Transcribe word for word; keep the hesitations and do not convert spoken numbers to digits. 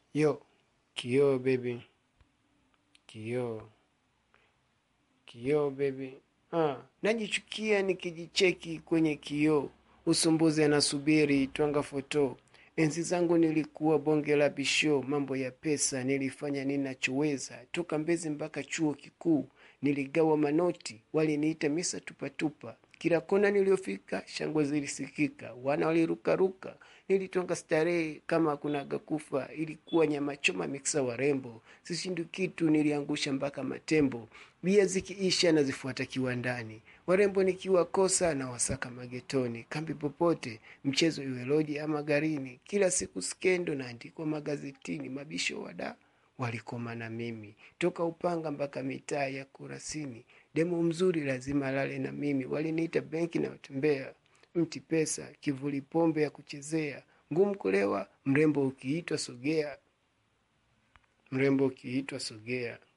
Yo, kioo baby. Kioo. Kioo baby. Ah, najichukia nikijicheki kwenye kioo. Usumbuzi anasubiri twanga foto. Enzi zangu nilikuwa bonge la bisho, mambo ya pesa nilifanya ninachoweza. Toka Mbezi mpaka chuo kikuu, niligawa manoti, waliniita misa tupatupa. Kila kona niliofika, shangwe zilisikika, wana walirukaruka. Nilitonga starehe kama kunaga kufa, ilikuwa nyama choma miksa warembo. Sishindu kitu niliangusha mpaka matembo. Bia zikiisha na zifuata kiwandani. Warembo nikiwa kosa na wasaka magetoni. Kambi popote, mchezo iwe loji ama garini. Kila siku skendo na andikwa magazetini. Mabisho wada walikoma na mimi. Toka Upanga mpaka mitaa ya Kurasini. Demo mzuri lazima lale na mimi. Waliniita benki na utembea. Mti pesa, kivuli pombe ya kuchezea. Ngumu kulewa, mrembo ukiitwa sogea. Mrembo ukiitwa sogea.